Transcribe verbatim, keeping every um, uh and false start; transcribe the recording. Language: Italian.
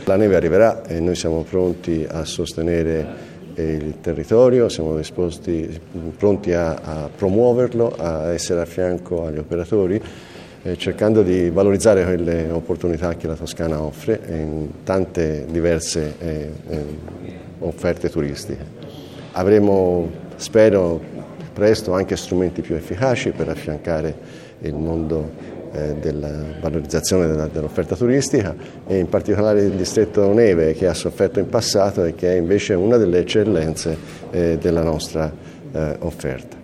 La neve arriverà e noi siamo pronti a sostenere il territorio, siamo disposti, pronti a, a promuoverlo, a essere a fianco agli operatori, eh, cercando di valorizzare quelle opportunità che la Toscana offre in tante diverse eh, eh, offerte turistiche. Avremo, spero, presto anche strumenti più efficaci per affiancare il mondo eh, della valorizzazione della, dell'offerta turistica e in particolare il distretto Neve, che ha sofferto in passato e che è invece una delle eccellenze eh, della nostra eh, offerta.